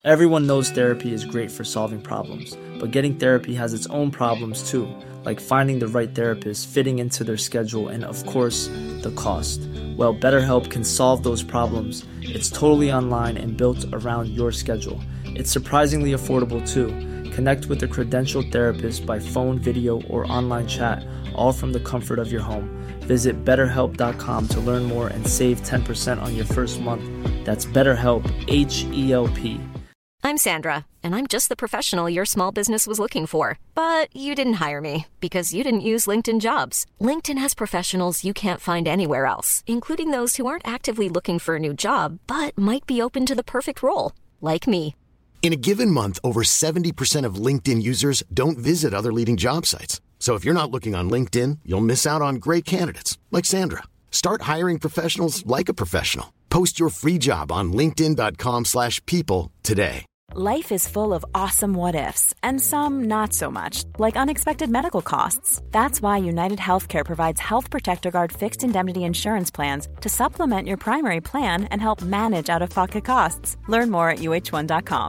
Everyone knows therapy is great for solving problems, but getting therapy has its own problems too, like finding the right therapist, fitting into their schedule, and of course, the cost. Well, BetterHelp can solve those problems. It's totally online and built around your schedule. It's surprisingly affordable too. Connect with a credentialed therapist by phone, video, or online chat, all from the comfort of your home. Visit BetterHelp.com to learn more and save 10% on your first month. That's BetterHelp, H-E-L-P. I'm Sandra, and I'm just the professional your small business was looking for. But you didn't hire me because you didn't use LinkedIn Jobs. LinkedIn has professionals you can't find anywhere else, including those who aren't actively looking for a new job, but might be open to the perfect role, like me. In a given month, over 70% of LinkedIn users don't visit other leading job sites. So if you're not looking on LinkedIn, you'll miss out on great candidates like Sandra. Start hiring professionals like a professional. Post your free job on linkedin.com/people today. Life is full of awesome what-ifs, and some not so much, like unexpected medical costs. That's why United Healthcare provides Health Protector Guard fixed indemnity insurance plans to supplement your primary plan and help manage out-of-pocket costs. Learn more at uh1.com.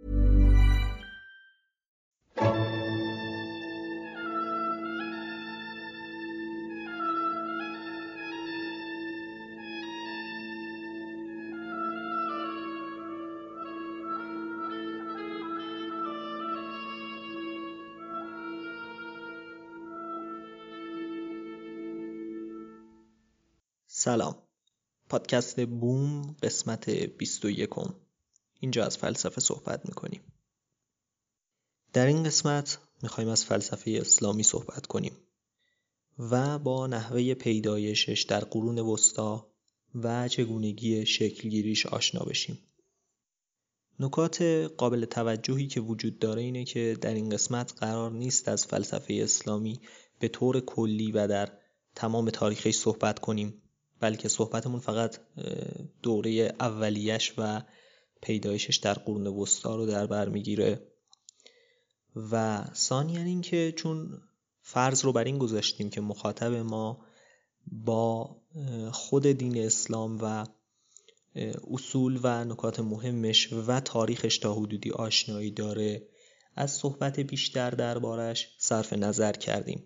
سلام. پادکست بوم قسمت 21. اینجا از فلسفه صحبت میکنیم. در این قسمت میخوایم از فلسفه اسلامی صحبت کنیم و با نحوه پیدایشش در قرون وسطی و چگونگی شکلگیریش آشنا بشیم. نکات قابل توجهی که وجود داره اینه که در این قسمت قرار نیست از فلسفه اسلامی به طور کلی و در تمام تاریخش صحبت کنیم، بلکه صحبتمون فقط دوره اولیش و پیدایشش در قرون وسطی رو در بر میگیره. و ثانیاً این که چون فرض رو بر این گذاشتیم که مخاطب ما با خود دین اسلام و اصول و نکات مهمش و تاریخش تا حدودی آشنایی داره، از صحبت بیشتر دربارش صرف نظر کردیم.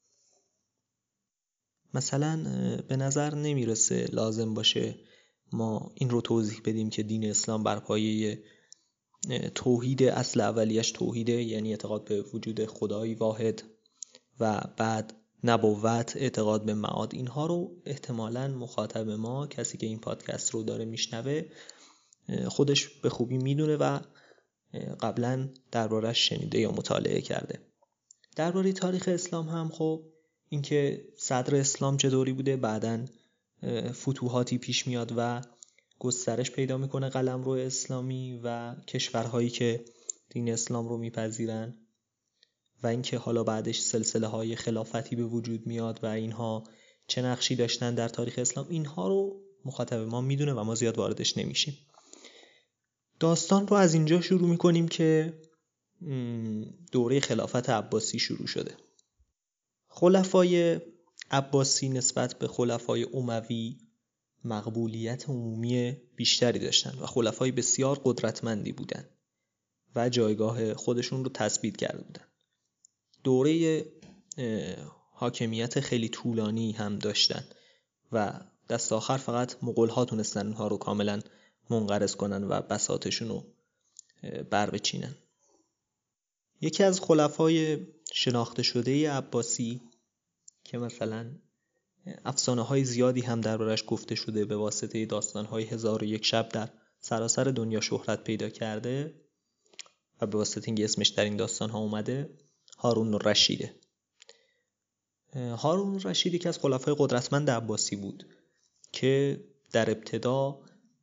مثلا به نظر نمیرسه لازم باشه ما این رو توضیح بدیم که دین اسلام بر پایه توحید، اصل اولیش توحیده، یعنی اعتقاد به وجود خدایی واحد و بعد نبوت، اعتقاد به معاد. اینها رو احتمالاً مخاطب ما، کسی که این پادکست رو داره میشنوه، خودش به خوبی میدونه و قبلا دربارش شنیده یا مطالعه کرده. درباره تاریخ اسلام هم خب اینکه صدر اسلام چطوری بوده، بعداً فتوحاتی پیش میاد و گسترش پیدا میکنه قلمرو اسلامی و کشورهایی که دین اسلام رو میپذیرن، و اینکه حالا بعدش سلسله های خلافتی به وجود میاد و اینها چه نقشی داشتن در تاریخ اسلام. اینها رو مخاطب ما میدونه و ما زیاد واردش نمیشیم. داستان رو از اینجا شروع میکنیم که دوره خلافت عباسی شروع شده. خلفای عباسی نسبت به خلفای اموی مقبولیت عمومی بیشتری داشتن و خلفای بسیار قدرتمندی بودن و جایگاه خودشون رو تثبیت کرده بودن. دوره حاکمیت خیلی طولانی هم داشتن و دست آخر فقط مغول‌ها تونستن اونها رو کاملا منقرض کنن و بساطشون رو بر بچینن. یکی از خلفای شناخته شده عباسی که مثلا افسانه‌های زیادی هم دربارش گفته شده به واسطه داستان‌های 1001 شب در سراسر دنیا شهرت پیدا کرده و به واسطه اینکه اسمش در این داستان‌ها اومده، هارون الرشیده. هارون الرشید که از خلفای قدرتمند عباسی بود که در ابتدا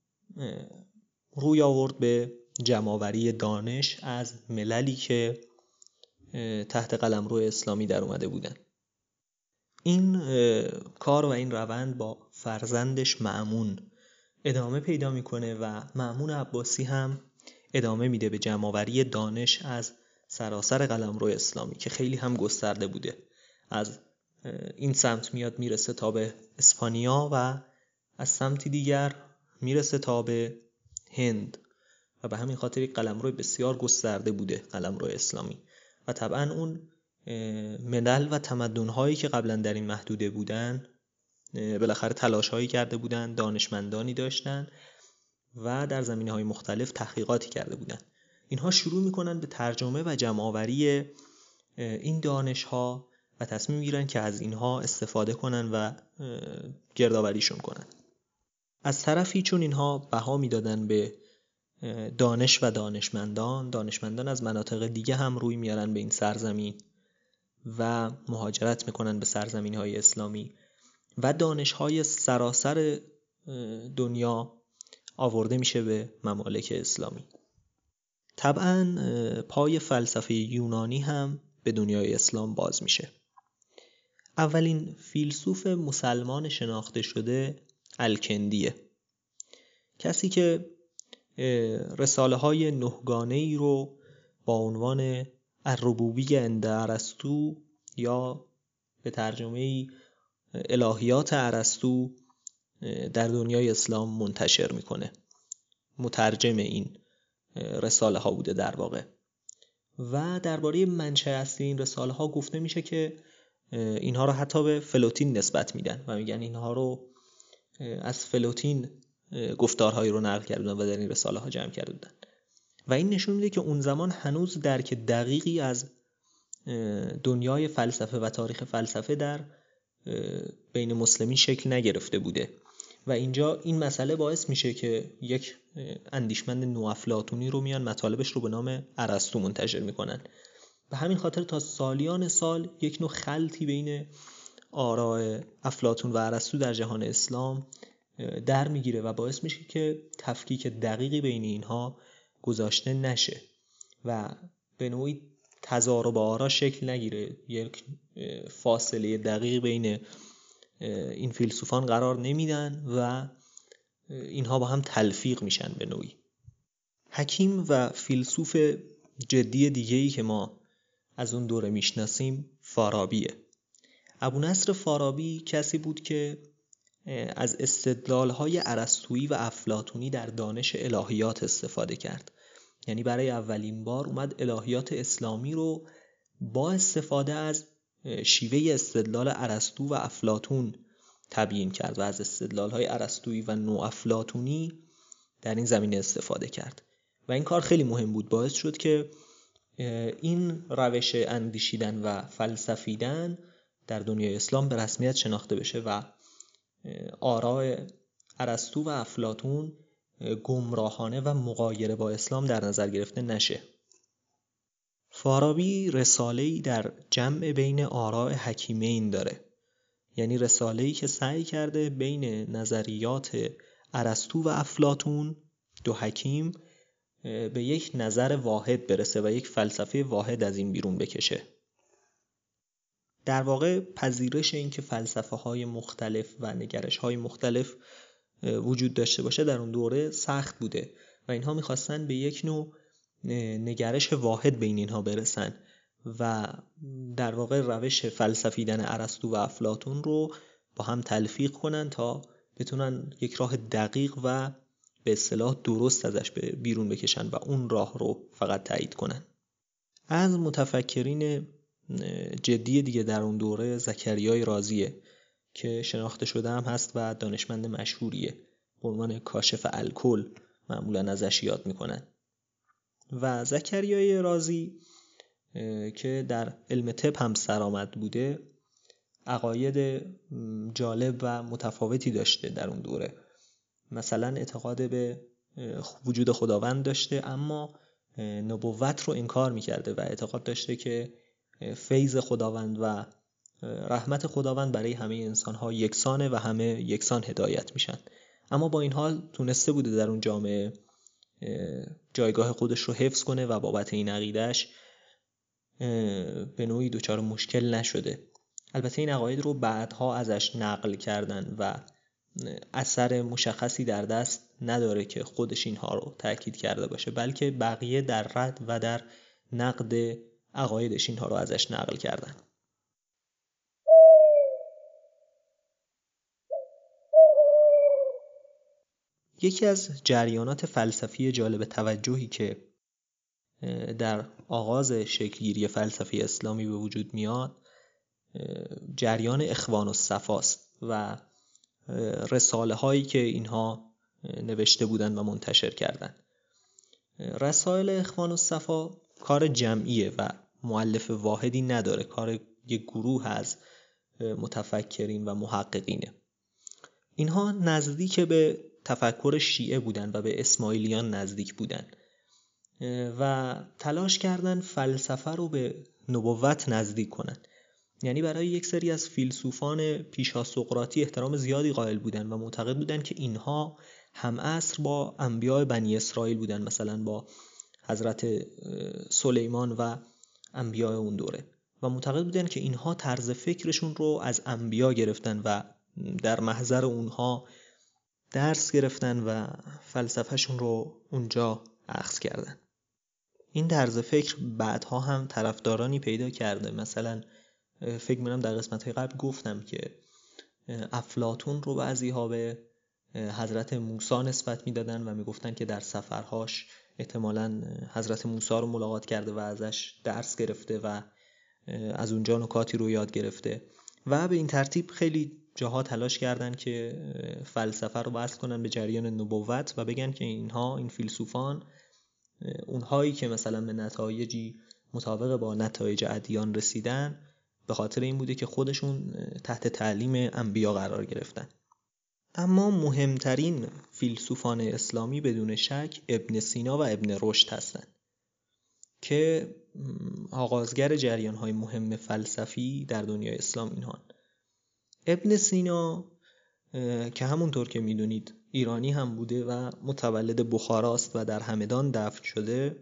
روی آورد به جمع‌آوری دانش از مللی که تحت قلمرو اسلامی در اومده بودن. این کار و این روند با فرزندش مأمون ادامه پیدا میکنه و مأمون عباسی هم ادامه میده به جمع‌آوری دانش از سراسر قلمرو اسلامی که خیلی هم گسترده بوده. از این سمت میاد میرسه تا به اسپانیا و از سمتی دیگر میرسه تا به هند و به همین خاطر یک قلمرو بسیار گسترده بوده قلمرو اسلامی و طبعا اون ملل و تمدن‌هایی که قبلا در این محدوده بودن بالاخره تلاش‌هایی کرده بودن، دانشمندانی داشتن و در زمینه‌های مختلف تحقیقاتی کرده بودن. اینها شروع می‌کنن به ترجمه و جمع‌آوری این دانش‌ها و تصمیم می‌گیرن که از اینها استفاده کنن و گردآوریشون کنن. از طرفی چون اینها بها میدادن به دانش و دانشمندان از مناطق دیگه هم روی میارن به این سرزمین و مهاجرت میکنن به سرزمین‌های اسلامی و دانش‌های سراسر دنیا آورده میشه به ممالک اسلامی. طبعاً پای فلسفه یونانی هم به دنیای اسلام باز میشه. اولین فیلسوف مسلمان شناخته شده الکندیه، کسی که رساله‌های 9 گانه‌ای رو با عنوان الربوبیه عند ارسطو یا به ترجمه الهیات ارسطو در دنیای اسلام منتشر میکنه. مترجم این رساله ها بوده در واقع. و درباره منشأ اصلی این رساله ها گفته میشه که اینها رو حتی به فلوتین نسبت میدن و میگن اینها رو از فلوتین گفتارهایی رو نقل کردن و در این رساله ها جمع کرده بودن و این نشون میده که اون زمان هنوز درک دقیقی از دنیای فلسفه و تاریخ فلسفه در بین مسلمین شکل نگرفته بوده و اینجا این مسئله باعث میشه که یک اندیشمند نوافلاطونی رو میان مطالبش رو به نام ارسطو منتشر میکنن. به همین خاطر تا سالیان سال یک نوع خلطی بین آراء افلاطون و ارسطو در جهان اسلام در میگیره و باعث میشه که تفکیک دقیقی بین اینها گذاشته نشه و به نوعی تضارب آرا شکل نگیره. یک فاصله دقیق بین این فیلسوفان قرار نمیدن و اینها با هم تلفیق میشن به نوعی. حکیم و فیلسوف جدی دیگه‌ای که ما از اون دوره میشناسیم فارابیه. ابونصر فارابی کسی بود که از استدلال‌های ارسطویی و افلاطونی در دانش الهیات استفاده کرد. یعنی برای اولین بار اومد الهیات اسلامی رو با استفاده از شیوه استدلال ارسطو و افلاطون تبیین کرد و از استدلال‌های ارسطویی و نوافلاطونی در این زمینه استفاده کرد و این کار خیلی مهم بود. باعث شد که این روش اندیشیدن و فلسفیدن در دنیای اسلام به رسمیت شناخته بشه و آراء ارسطو و افلاطون گمراهانه و مغایر با اسلام در نظر گرفته نشه. فارابی رساله‌ای در جمع بین آراء حکیمین داره، یعنی رساله‌ای که سعی کرده بین نظریات ارسطو و افلاطون دو حکیم به یک نظر واحد برسه و یک فلسفه واحد از این بیرون بکشه. در واقع پذیرش این که فلسفه‌های مختلف و نگرش‌های مختلف وجود داشته باشه در اون دوره سخت بوده و اینها می‌خواستن به یک نوع نگرش واحد بین اینها برسن و در واقع روش فلسفیدن ارسطو و افلاطون رو با هم تلفیق کنن تا بتونن یک راه دقیق و به اصطلاح درست ازش بیرون بکشن و اون راه رو فقط تایید کنن. از متفکرین جدی دیگه در اون دوره زکریای رازیه که شناخته شده هم هست و دانشمند مشهوریه، به عنوان کاشف الکل معمولا ازش یاد میکنن. و زکریای رازی که در علم طب هم سرآمد بوده عقاید جالب و متفاوتی داشته در اون دوره. مثلا اعتقاد به وجود خداوند داشته اما نبوت رو انکار میکرده و اعتقاد داشته که فیض خداوند و رحمت خداوند برای همه انسان‌ها یکسانه و همه یکسان هدایت میشن. اما با این حال تونسته بوده در اون جامعه جایگاه خودش رو حفظ کنه و بابت این عقیدهش به نوعی دچار مشکل نشده. البته این عقاید رو بعدها ازش نقل کردن و اثر مشخصی در دست نداره که خودش اینها رو تأکید کرده باشه، بلکه بقیه در رد و در نقد عقایدش اینها رو ازش نقل کردن. یکی از جریانات فلسفی جالب توجهی که در آغاز شکلگیری فلسفه اسلامی به وجود میاد جریان اخوان الصفا است و رساله هایی که اینها نوشته بودند و منتشر کردند. رسائل اخوان الصفا کار جمعیه و مؤلف واحدی نداره، کار یک گروه از متفکرین و محققینه. اینها نزدیک به تفکر شیعه بودن و به اسماعیلیان نزدیک بودن و تلاش کردن فلسفه رو به نبوت نزدیک کنن. یعنی برای یک سری از فیلسوفان پیشا سقراطی احترام زیادی قائل بودن و معتقد بودن که اینها هم عصر با انبیاء بنی اسرائیل بودن، مثلا با حضرت سلیمان و انبیاء اون دوره، و معتقد بودن که اینها طرز فکرشون رو از انبیا گرفتن و در محضر اونها درس گرفتن و فلسفهشون رو اونجا اخذ کردن. این طرز فکر بعدها هم طرفدارانی پیدا کرده. مثلا فکر می‌کنم در قسمت‌های قبل گفتم که افلاطون رو بعضی‌ها به حضرت موسی نسبت میدادن و میگفتن که در سفرهاش احتمالاً حضرت موسی رو ملاقات کرده و ازش درس گرفته و از اونجا نکاتی رو یاد گرفته و به این ترتیب خیلی جاها تلاش کردن که فلسفه رو وصل کنن به جریان نبوت و بگن که این فیلسوفان اونهایی که مثلا به نتایجی مطابق با نتایج ادیان رسیدن به خاطر این بوده که خودشون تحت تعلیم انبیا قرار گرفتن. اما مهمترین فیلسوفان اسلامی بدون شک ابن سینا و ابن رشد هستند که آغازگر جریان‌های مهم فلسفی در دنیای اسلام اینها. ابن سینا که همونطور که میدونید ایرانی هم بوده و متولد بخاراست و در همدان دفن شده،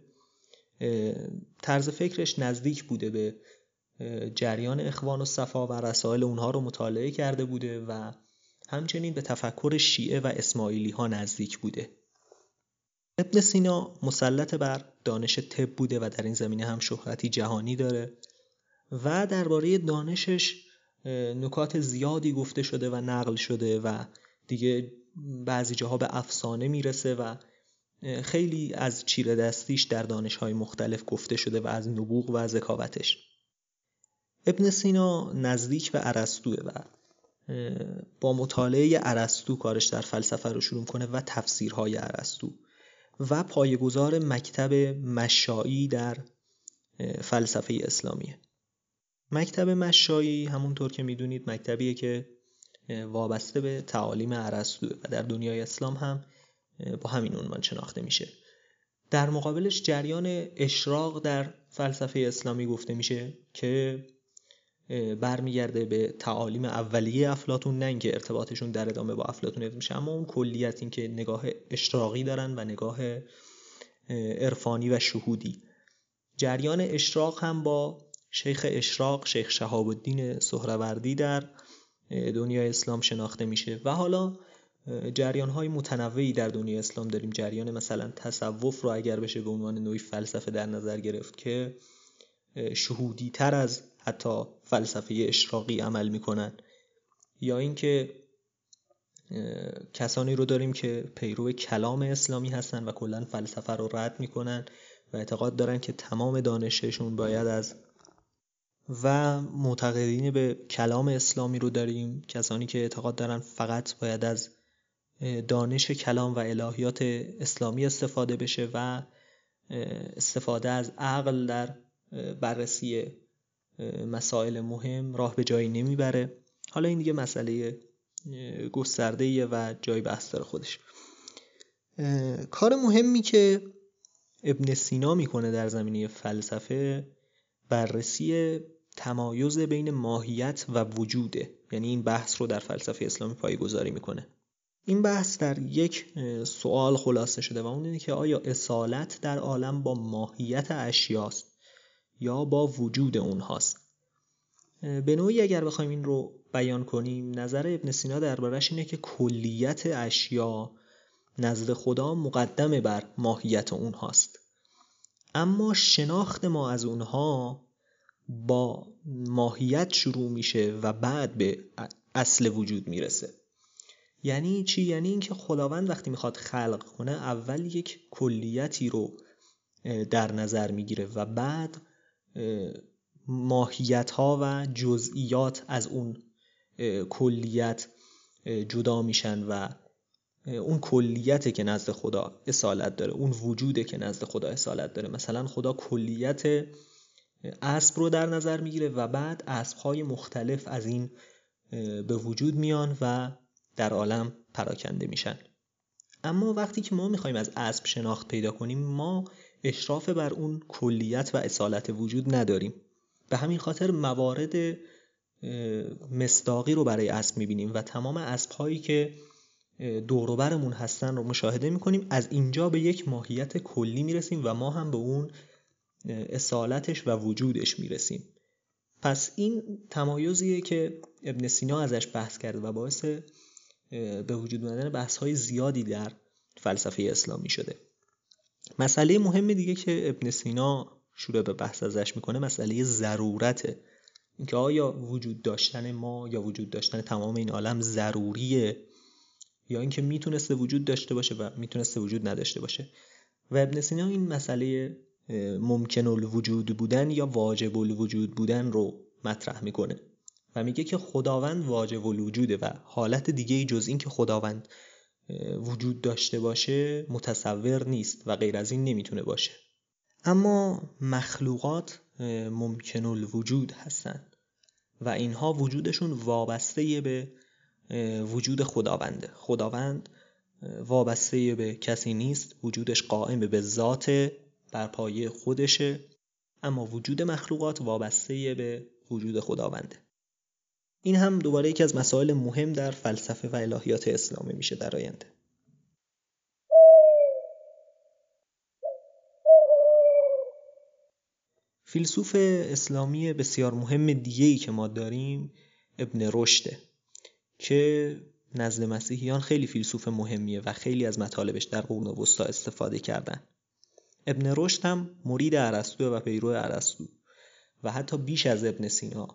طرز فکرش نزدیک بوده به جریان اخوان الصفا و رسائل اونها رو مطالعه کرده بوده و همچنین به تفکر شیعه و اسماعیلی ها نزدیک بوده. ابن سینا مسلط بر دانش طب بوده و در این زمینه هم شهرتی جهانی داره و درباره دانشش نکات زیادی گفته شده و نقل شده و دیگه بعضی جاها به افسانه میرسه و خیلی از چیره دستیش در دانش‌های مختلف گفته شده و از نبوغ و ذکاوتش. ابن سینا نزدیک به ارسطوئه و با مطالعه ارسطو کارش در فلسفه رو شروع کنه و تفسیرهای ارسطو و پایه‌گذار مکتب مشائی در فلسفه اسلامیه. مکتب مشائی همونطور که میدونید مکتبیه که وابسته به تعالیم ارسطوئه و در دنیای اسلام هم با همین عنوان شناخته میشه. در مقابلش جریان اشراق در فلسفه اسلامی گفته میشه که برمیگرده به تعالیم اولیه افلاطون، نه اینکه ارتباطشون در ادامه با افلاطون حفظ میشه، اما اون کلیت این که نگاه اشراقی دارن و نگاه عرفانی و شهودی. جریان اشراق هم با شیخ اشراق، شیخ شهاب الدین سهروردی در دنیای اسلام شناخته میشه و حالا جریان‌های متنوعی در دنیای اسلام داریم. جریان مثلا تصوف رو اگر بشه به عنوان نوعی فلسفه در نظر گرفت که شهودی تر از حتی فلسفه اشراقی عمل میکنن، یا اینکه کسانی رو داریم که پیرو کلام اسلامی هستن و کلا فلسفه رو رد میکنن و اعتقاد دارن که تمام دانششون باید از و معتقدین به کلام اسلامی رو داریم کسانی که اعتقاد دارن فقط باید از دانش کلام و الهیات اسلامی استفاده بشه و استفاده از عقل در بررسی مسائل مهم راه به جایی نمیبره. حالا این دیگه مسئله گسترده‌ایه و جای بحث داره خودش. کار مهمی که ابن سینا میکنه در زمینه فلسفه بررسی تمایز بین ماهیت و وجوده، یعنی این بحث رو در فلسفه اسلامی پایه‌گذاری میکنه. این بحث در یک سوال خلاصه شده و اون اینه که آیا اصالت در عالم با ماهیت اشیاست یا با وجود اونهاست؟ به نوعی اگر بخوایم این رو بیان کنیم، نظر ابن سینا دربارش اینه که کلیت اشیا نزد خدا مقدم بر ماهیت اونهاست، اما شناخت ما از اونها با ماهیت شروع میشه و بعد به اصل وجود میرسه. یعنی چی؟ یعنی اینکه خداوند وقتی میخواد خلق کنه اول یک کلیتی رو در نظر میگیره و بعد ماهیت‌ها و جزئیات از اون کلیت جدا میشن و اون کلیته که نزد خدا اصالت داره، اون وجوده که نزد خدا اصالت داره. مثلا خدا کلیت اسب رو در نظر میگیره و بعد اسب‌های مختلف از این به وجود میان و در عالم پراکنده میشن. اما وقتی که ما میخوایم از اسب شناخت پیدا کنیم، ما اشراف بر اون کلیت و اصالت وجود نداریم. به همین خاطر موارد مصداقی رو برای اسب میبینیم و تمام اسب‌هایی که دور و برمون هستن رو مشاهده میکنیم. از اینجا به یک ماهیت کلی میرسیم و ما هم به اون اصالتش و وجودش میرسیم. پس این تمایزیه که ابن سینا ازش بحث کرده و باعث به وجود اومدن بحث‌های زیادی در فلسفه اسلامی شده. مسئله مهم دیگه که ابن سینا شروع به بحث ازش میکنه مسئله ضرورته. اینکه آیا وجود داشتن ما یا وجود داشتن تمام این عالم ضروریه یا اینکه میتونسته وجود داشته باشه و میتونسته وجود نداشته باشه. و ابن سینا این مسئله ممکن الوجود بودن یا واجب الوجود بودن رو مطرح میکنه و میگه که خداوند واجب الوجوده و حالت دیگه جز این که خداوند وجود داشته باشه متصور نیست و غیر از این نمیتونه باشه. اما مخلوقات ممکن الوجود هستن و اینها وجودشون وابسته به وجود خداونده. خداوند وابسته به کسی نیست، وجودش قائم به ذات بر پایه خودشه، اما وجود مخلوقات وابسته به وجود خداونده. این هم دوباره یکی از مسائل مهم در فلسفه و الهیات اسلامی میشه در آینده. فیلسوف اسلامی بسیار مهم دیگه‌ای که ما داریم ابن رشده که نزد مسیحیان خیلی فیلسوف مهمیه و خیلی از مطالبش در قرون وسطی استفاده کردن. ابن رشد هم مرید ارسطو و پیرو ارسطو و حتی بیش از ابن سینا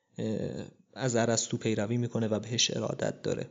از ارسطو پیروی میکنه و بهش ارادت داره.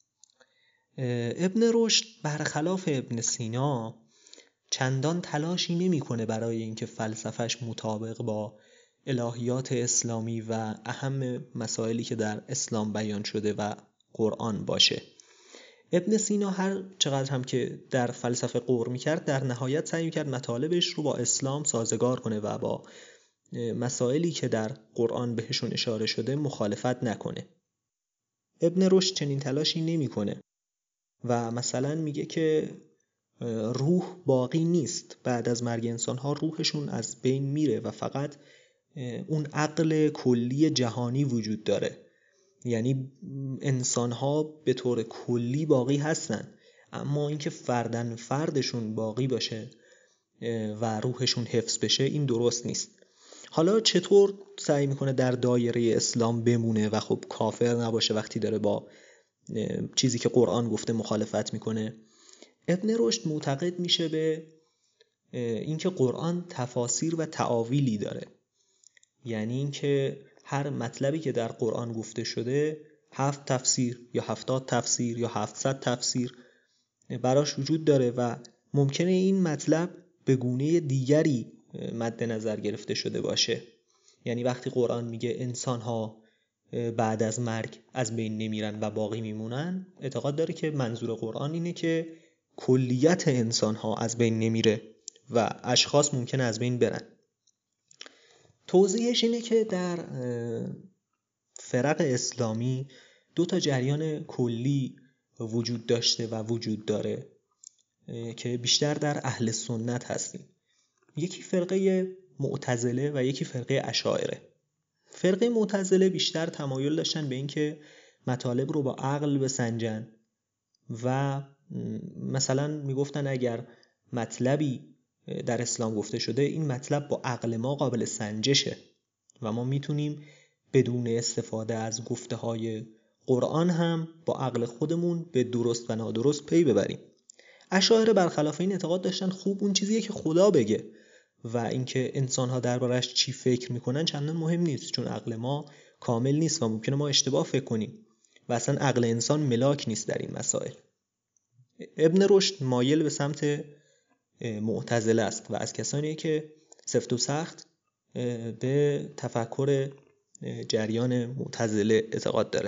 ابن رشد برخلاف ابن سینا چندان تلاشی نمیکنه برای اینکه فلسفهش مطابق با الهیات اسلامی و اهم مسائلی که در اسلام بیان شده و قرآن باشه. ابن سینا هر چقدر هم که در فلسفه غور میکرد در نهایت سعی میکرد مطالبش رو با اسلام سازگار کنه و با مسائلی که در قرآن بهشون اشاره شده مخالفت نکنه. ابن رشد چنین تلاشی نمیکنه و مثلا میگه که روح باقی نیست، بعد از مرگ انسان‌ها روحشون از بین میره و فقط اون عقل کلی جهانی وجود داره. یعنی انسان‌ها به طور کلی باقی هستن، اما اینکه فردن فردشون باقی باشه و روحشون حفظ بشه این درست نیست. حالا چطور سعی میکنه در دایره اسلام بمونه و خب کافر نباشه وقتی داره با چیزی که قرآن گفته مخالفت میکنه؟ ابن رشد معتقد میشه به اینکه قرآن تفاسیر و تعاویلی داره. یعنی اینکه هر مطلبی که در قرآن گفته شده 7 تفسیر یا 70 تفسیر یا 700 تفسیر براش وجود داره و ممکنه این مطلب به گونه دیگری مد نظر گرفته شده باشه. یعنی وقتی قرآن میگه انسان‌ها بعد از مرگ از بین نمیرن و باقی میمونن، اعتقاد داره که منظور قرآن اینه که کلیت انسان‌ها از بین نمیره و اشخاص ممکنه از بین برن. توضیحش اینه که در فرق اسلامی 2 جریان کلی وجود داشته و وجود داره که بیشتر در اهل سنت هستیم. یکی فرقه معتزله و یکی فرقه اشاعره. فرقه معتزله بیشتر تمایل داشتن به این که مطالب رو با عقل بسنجن و مثلا میگفتن اگر مطلبی در اسلام گفته شده این مطلب با عقل ما قابل سنجشه و ما میتونیم بدون استفاده از گفته های قرآن هم با عقل خودمون به درست و نادرست پی ببریم. اشاعره برخلاف این اعتقاد داشتن خوب اون چیزیه که خدا بگه و اینکه انسان‌ها دربارش چی فکر میکنن چندان مهم نیست، چون عقل ما کامل نیست و ممکنه ما اشتباه فکر کنیم و اصلا عقل انسان ملاک نیست در این مسائل. ابن رشد مایل به سمت معتزله است و از کسانی که سفت و سخت به تفکر جریان معتزله اعتقاد داره.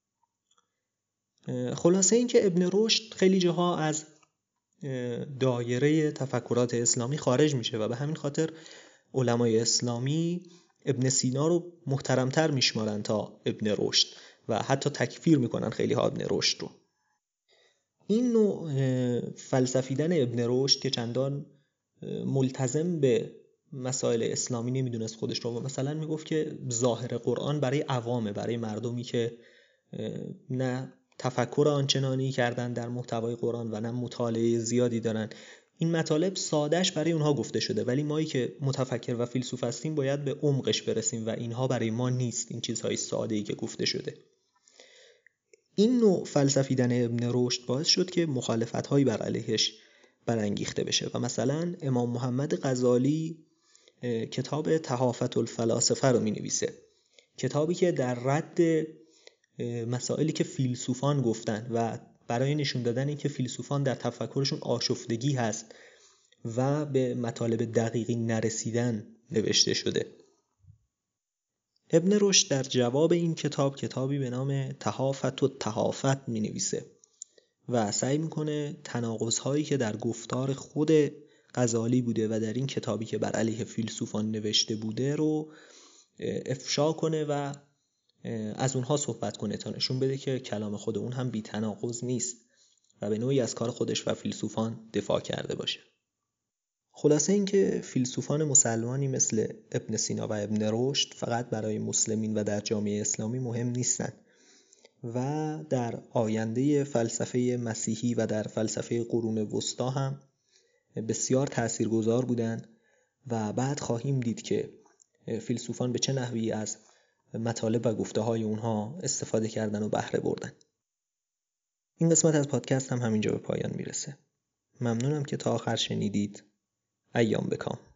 خلاصه این که ابن رشد خیلی جاها از دایره تفکرات اسلامی خارج میشه و به همین خاطر علمای اسلامی ابن سینا رو محترمتر میشمارن تا ابن رشد و حتی تکفیر میکنن خیلی ها ابن رشد رو. این نوع فلسفیدن ابن رشد که چندان ملتزم به مسائل اسلامی نمیدونست خودش رو، و مثلا میگفت که ظاهر قرآن برای عوامه، برای مردمی که نه تفکر آنچنانی کردن در محتوای قرآن و نه مطالعه زیادی دارن. این مطالب سادهش برای اونها گفته شده، ولی مایی که متفکر و فیلسوف هستیم باید به عمقش برسیم و اینها برای ما نیست، این چیزهای ساده‌ای که گفته شده. این نوع فلسفیدن ابن رشد باعث شد که مخالفت‌هایی بر علیهش برانگیخته بشه و مثلا امام محمد غزالی کتاب تحافت الفلاسفه رو می‌نویسه، کتابی که در رد مسائلی که فیلسوفان گفتن و برای نشون دادن اینکه فیلسوفان در تفکرشون آشفتگی هست و به مطالب دقیقی نرسیدن نوشته شده. ابن رشد در جواب این کتابی به نام تحافت و تحافت می نویسه و سعی میکنه تناقض‌هایی که در گفتار خود غزالی بوده و در این کتابی که بر علیه فیلسوفان نوشته بوده رو افشا کنه و از اونها صحبت کنه تا نشون بده که کلام خود اون هم بی تناقض نیست و به نوعی از کار خودش و فیلسوفان دفاع کرده باشه. خلاصه این که فیلسوفان مسلمانی مثل ابن سینا و ابن رشد فقط برای مسلمین و در جامعه اسلامی مهم نیستن و در آینده فلسفه مسیحی و در فلسفه قرون وسطا هم بسیار تاثیرگذار بودن و بعد خواهیم دید که فیلسوفان به چه نحوی از مطالب و گفته های اونها استفاده کردن و بهره بردن. این قسمت از پادکست هم همینجا به پایان میرسه. ممنونم که تا آخر شنیدید. ایام بکام.